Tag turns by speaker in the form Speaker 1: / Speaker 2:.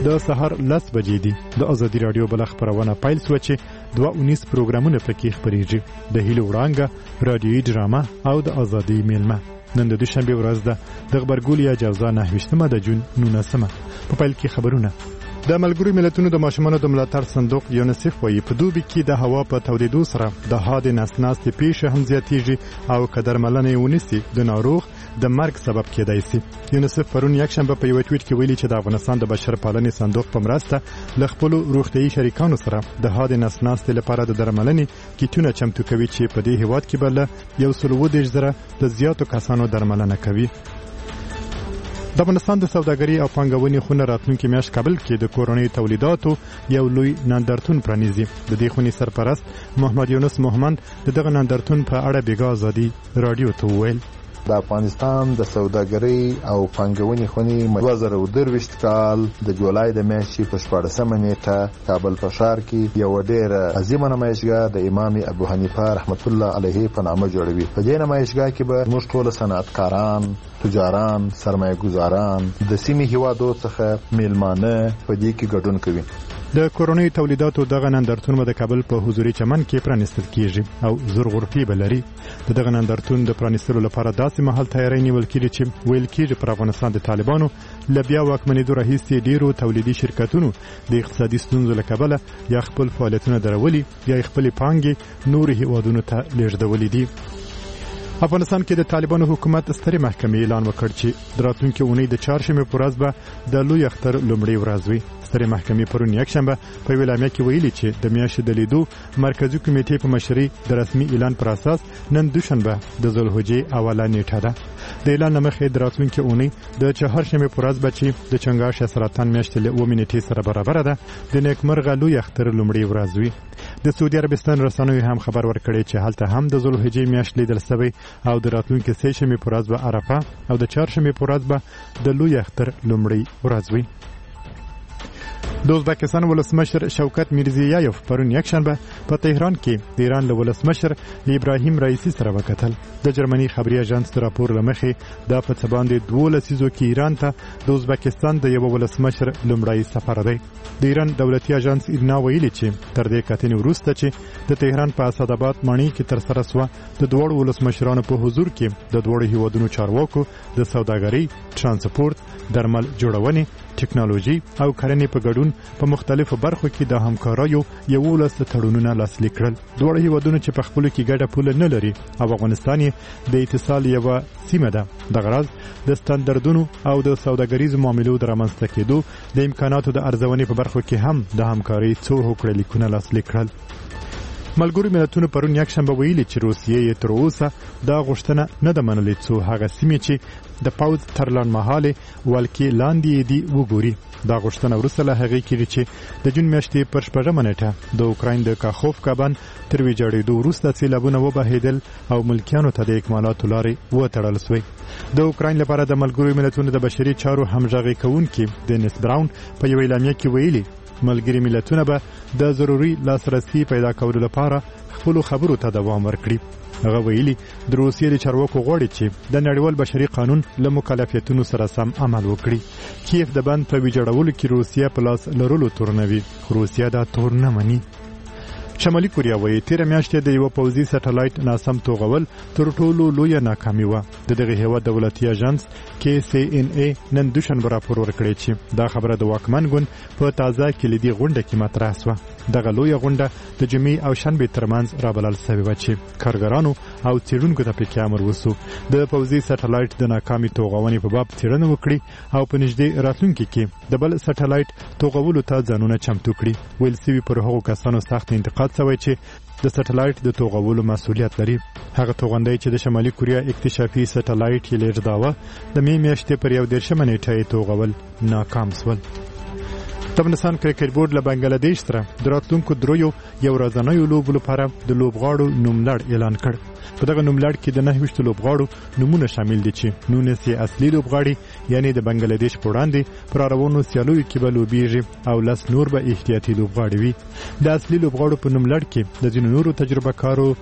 Speaker 1: د سهار 10 بجې دي. د ازادي رادیو بل خبرونه پیل شو چې 219 پروګرامونه پکې خبرېږي. د هیلو وړانګه، رادیوي ډرامه او د ازادي میلمه. نن د دوشنبه ورځ ده. د خبرګولیا جوزا 9 د جون 19 په پیل کې خبرونه. د ملګرو ملتونو د ماشومانو د ملاتړ صندوق یونیسف وایي په دوبي کې د هوا په تودېدو سره د حاد نسناستې پیښې هم زیاتېږي او که درملنه ونیسي د ناروغ د مرګ سبب کېدای شي. یونیسف پرون یکشنبه په یو ټویټ کې ویلي چې د افغانستان د بشر پالنې صندوق په مرسته له خپلو روغتیايي شریکانو سره د حاد نسناستې لپاره د درملنې کیټونه چمتو کوي چې په دې هیواد کې بل 120,000 د زیاتو کسانو درملنه کوي. د افغانستان د سوداګرۍ او پانګونې خونه راتلونکي میاشت کابل کې د کورنۍ تولیداتو یو لوی نندارتون پرانیزي. د دې خونې سرپرست محمد یونس محمد دغه نندارتون په اړه بیګا ازادي رادیو ته وویل:
Speaker 2: د افغانستان د سوداګرۍ او پانګونې خونې 2023 کال د جولای د میاشتې په 14 نیټه کابل په ښار کې یو ډېر عظیمه نمایشګاه د امام ابو حنیفه رحمت الله علیه په نامه جوړوي. په دې نمایشګاه کې به موږ ټول صنعتکاران، تجاران، سرمایه گزاران د سیمې هیوادو څخه میلمانه په دې کې ګډون کوي.
Speaker 1: د کورنۍ تولیداتو دغه نندارتون به د کابل په حضوري چمن کې پرانیستل کیږي او زر غرفې به لري. دغه نندارتون د پرانیستلو لپاره داسې مهال تیاری نیول کیږي چې ویل کیږي پر افغانستان د طالبانو له بیا واکمنېدو راهیسې ډیرو تولیدي شرکتونو د اقتصادي ستونزو له کبله یا خپل فعالیتونه درولي یا خپل پانګې نورو هیوادونو ته لیږدولې دي. افغانستان کې د طالبانو حکومت سترې محکمې اعلان وکړ چې د راتلونکي اونۍ د چهارشنبې په ورځ به د لوی اختر لومړۍ ورځ وي. سترې محکمې پرون یکشنبه په یوه اعلامیه کې ویلي چې د میاشتې د لیدو مرکزي کمیټې په مشرۍ د رسمي اعلان پر اساس نن دوشنبه د ذوالحجې اوله نیټه ده. د اعلان مخې د راتلونکي اونۍ د چهارشنبې په ورځ به چې د چنګاښ یا سرطان میاشتې له 9 نیټې سره برابر ده د نیکمرغه لوی اختر لومړۍ ورځ وي. د سعودي عربستان رسنیو هم خبر ورکړی چې هلته هم د ذوالحجې میاشت لیدل شوی او د راتلونکي سه شنبې په ورځ به عرفه او د چهارشنبې په ورځ به د لوی اختر لومړۍ ورځ وي. د ازبکستان ولسمشر شوکت میرزیایف پرون یکشنبه په تهران کې د ایران له ولسمشر ابراهیم رئیسی سره وکتل. د جرمني خبري اژانس د راپور لمخې دا په څه باندې 12 لسیزو کې ایران ته د ازبکستان د یو ولسمشر لومړی سفر دی. د ایران دولتي اژانس ایرنا ویلي چې تر دې کتنې وروسته چې د تهران په اسداباد ماڼۍ کې تر سره سو د دوړو ولسمشرانو په حضور کې د دوړو هیوادونو چارواکو د سوداګرۍ، ترانسپورت، درمل جوړونې، ټکنالوژي او کرنې په ګډون په مختلفو برخو کې د همکاریو 11 تړونونه لاسلیک کړل. دوه هیوادونو چې په خپل کې ګډه پوله نه لري او افغانستان د اتصال یو سیمه ده. د غرض د ستاندردونو او د سوداګریزو معاملو د رامنځته کېدو د امکاناتو د ارزونې په برخو کې هم د همکارۍ څو هوکړه لیکونه لاسلیک کړل. ملګرو ملتونو پرون یکشنبه ویلي چې روسیې تر اوسه دا غوښتنه نه ده منلې څو هغه سیمې چې د پوځ تر لنډمهالې ولکې لاندې دي وګوري. دا غوښتنه وروسته له هغې کېږي چې د جون میاشتې پر 14 نیټه د اوکراین د کاخوفکا بند تر ویجاړېدو وروسته سیلابونه وبهېدل او ملکیانو ته د اکمالاتو لارې وتړل سوې. د اوکراین لپاره د ملګرو ملتونو د بشري چارو همغږي کوونکي دینیس براون په یوه اعلامیه کې ویلي ملګري ملتونه به د ضروري لاسرسي پیدا کولو لپاره خپل خبرو ته دوام ورکړي. هغه ویلي د روسیې د چارواکو غواړي چې د نړیوال بشري قانون له مکلفیتونو سره سم عمل وکړي. کیف د بند په ویجاړولو کې روسیه په لاس لرلو تورنوي، خو روسیه دا تور نه مني. شمالي کوریا وایي تیر میاشتې د یو پوځي سټلایټ ناسم توغول تر ټولو لویه ناکامي و. دغه هیواد دولتي اژانس KCNA نن دوشنبه راپور ورکړی چې دا خبره د واکمن ګوند په تازه کلیدي غونډه کې مطرح شوه. دغه لویه غونډه د جمعې او شنبې ترمنځ رابلل شوې وه چې کارګرانو او څېړونکو ته پکې امر وسو د پوځي سټلایټ د ناکامي توغونې په باب څېړنه وکړي او په نږدې راتلونکي کې د بل سټلایټ توغولو ته ځانونه چمتو کړي. ویل سوي پر هغو کسانو سخت انتقاد شوی چې د سټلایټ د توغولو مسؤلیت لري. هغه توغندۍ چې د شمالي کوریا اکتشافي سټلایټ یې لیږداوه د مې میاشتې پر 11 نیټه یې توغول ناکام شول. د افغانستان کرکټ بورډ له بنگلادیش سره د راتلونکو دریو یو ورځنیو لوبو لپاره د لوبغاړو نوملړ اعلان کړ. په دغه نوملړ کې د 9 لوبغاړو نومونه شامل دي چې 19 اصلي لوبغاړي یعنی د بنگلادیش په وړاندې پر روانو سیالیو کې به لوبېږي او 10 نور به احتیاطي لوبغاړي وي. د اصلي لوبغاړو په نوملړ کې د ځینو نورو تجربه کارو